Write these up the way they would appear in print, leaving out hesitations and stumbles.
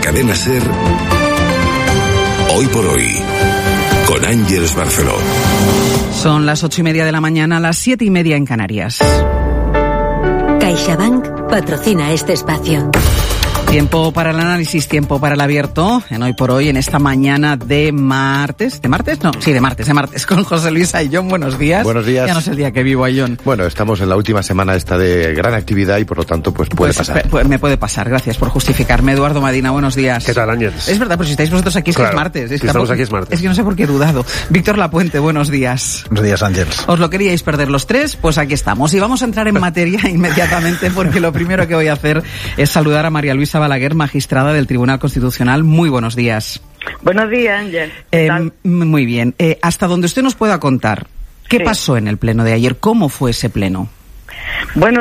Cadena SER, Hoy por Hoy, con Ángeles Barceló. Son las 8:30 de la mañana, las 7:30 en Canarias. CaixaBank patrocina este espacio. Tiempo para el análisis, tiempo para el abierto, en Hoy por Hoy, en esta mañana de martes. ¿De martes? No, sí, de martes, con José Luis Ayllón. Buenos días. Buenos días. Ya no es el día que vivo, Ayllón. Bueno, estamos en la última semana esta de gran actividad y por lo tanto pues puede pasar. Me puede pasar, gracias por justificarme. Eduardo Madina, buenos días. ¿Qué tal, Ángeles? Es verdad, pero si estáis vosotros aquí es claro, que es martes. Si estamos aquí es martes. Es que no sé por qué he dudado. Víctor Lapuente, buenos días. Buenos días, Ángeles. ¿Os lo queríais perder los tres? Pues aquí estamos. Y vamos a entrar en materia inmediatamente porque lo primero que voy a hacer es saludar a María Luisa Balaguer, magistrada del Tribunal Constitucional. Muy buenos días. Buenos días, Ángel. Muy bien. Hasta donde usted nos pueda contar, ¿qué pasó en el pleno de ayer? ¿Cómo fue ese pleno? Bueno,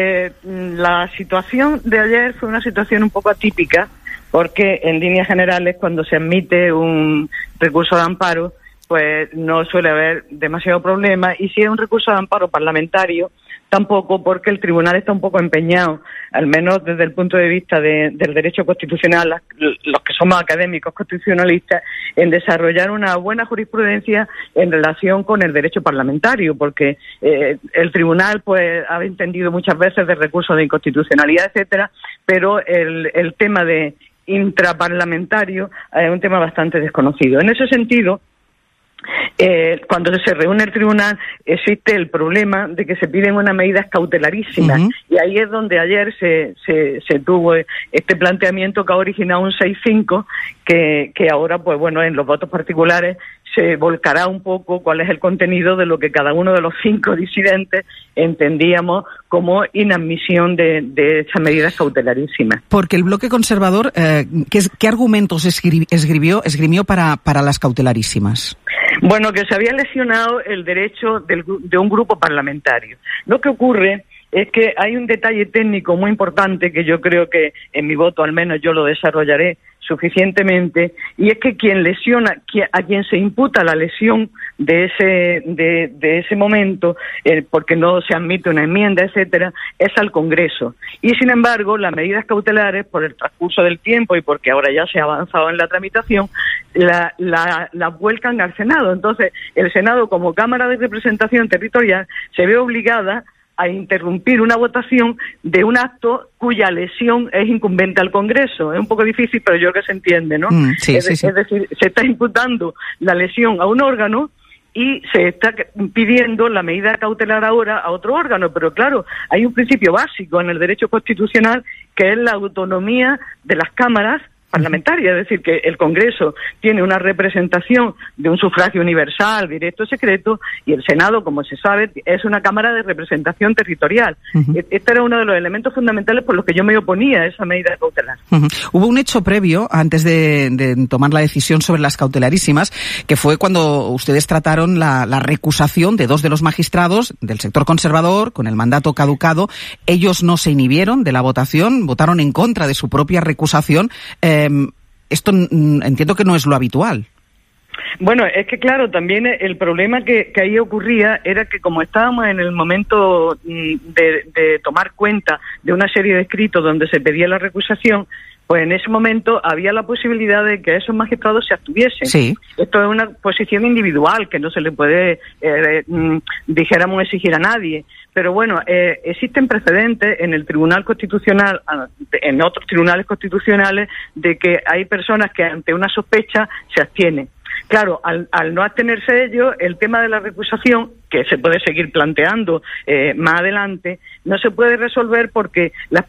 la situación de ayer fue una situación un poco atípica, porque en líneas generales, cuando se admite un recurso de amparo, pues no suele haber demasiado problema, y si es un recurso de amparo parlamentario, tampoco, porque el tribunal está un poco empeñado, al menos desde el punto de vista del derecho constitucional, los que somos académicos constitucionalistas, en desarrollar una buena jurisprudencia en relación con el derecho parlamentario, porque el tribunal pues ha entendido muchas veces de recursos de inconstitucionalidad, etcétera, pero el tema de intraparlamentario es un tema bastante desconocido. En ese sentido, cuando se reúne el tribunal existe el problema de que se piden unas medidas cautelarísimas, y ahí es donde ayer se tuvo este planteamiento que ha originado un 6-5 que ahora pues bueno, en los votos particulares se volcará un poco cuál es el contenido de lo que cada uno de los 5 disidentes entendíamos como inadmisión de esas medidas cautelarísimas. Porque el bloque conservador, ¿qué argumentos esgrimió para las cautelarísimas? Bueno, que se había lesionado el derecho de un grupo parlamentario. Lo que ocurre es que hay un detalle técnico muy importante que yo creo que en mi voto al menos yo lo desarrollaré suficientemente, y es que a quien se imputa la lesión de ese momento, porque no se admite una enmienda, etcétera, es al Congreso. Y sin embargo, las medidas cautelares, por el transcurso del tiempo y porque ahora ya se ha avanzado en la tramitación, la vuelcan al Senado. Entonces, el Senado, como Cámara de Representación Territorial, se ve obligada a interrumpir una votación de un acto cuya lesión es incumbente al Congreso. Es un poco difícil, pero yo creo que se entiende, ¿no? Sí. Es decir, se está imputando la lesión a un órgano y se está pidiendo la medida cautelar ahora a otro órgano. Pero claro, hay un principio básico en el derecho constitucional que es la autonomía de las cámaras parlamentaria, es decir, que el Congreso tiene una representación de un sufragio universal, directo, secreto, y el Senado, como se sabe, es una Cámara de representación territorial. Este era uno de los elementos fundamentales por los que yo me oponía a esa medida cautelar. Hubo un hecho previo, antes de tomar la decisión sobre las cautelarísimas, que fue cuando ustedes trataron la recusación de 2 de los magistrados del sector conservador con el mandato caducado. Ellos no se inhibieron de la votación, votaron en contra de su propia recusación. Esto entiendo que no es lo habitual. Bueno, es que claro, también el problema que ahí ocurría era que como estábamos en el momento de tomar cuenta de una serie de escritos donde se pedía la recusación, pues en ese momento había la posibilidad de que esos magistrados se abstuviesen. Sí. Esto es una posición individual que no se le puede, dijéramos, exigir a nadie. Pero bueno, existen precedentes en el Tribunal Constitucional, en otros tribunales constitucionales, de que hay personas que ante una sospecha se abstienen. Claro, al no abstenerse ellos, el tema de la recusación, que se puede seguir planteando más adelante, no se puede resolver porque las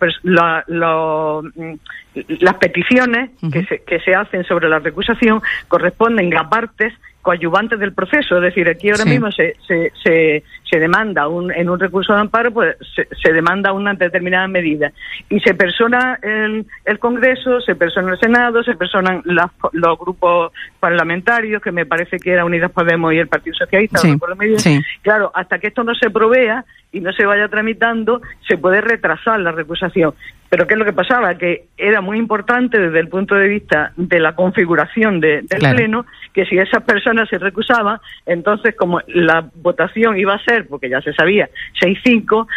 peticiones que se hacen sobre la recusación corresponden a partes coadyuvantes del proceso. Es decir, aquí ahora mismo se demanda en un recurso de amparo, pues se demanda una determinada medida y se persona el Congreso, se persona el Senado, se personan los grupos parlamentarios, que me parece que era Unidas Podemos y el Partido Socialista, no recuerdo muy bien. Sí. Claro, hasta que esto no se provea y no se vaya tramitando, se puede retrasar la recusación. Pero ¿qué es lo que pasaba? Que era muy importante desde el punto de vista de la configuración del Pleno, que si esas personas se recusaban, entonces como la votación iba a ser, porque ya se sabía, 6-5,